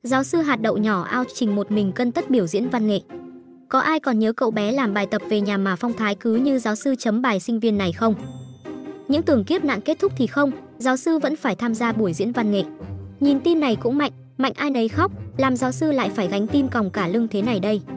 Giáo sư hạt đậu nhỏ ao trình một mình cân tất biểu diễn văn nghệ. Có ai còn nhớ cậu bé làm bài tập về nhà mà phong thái cứ như giáo sư chấm bài sinh viên này không? Những tưởng kiếp nạn kết thúc thì không, giáo sư vẫn phải tham gia buổi diễn văn nghệ. Nhìn tin này cũng mạnh ai nấy khóc, làm giáo sư lại phải gánh tim còng cả lưng thế này đây.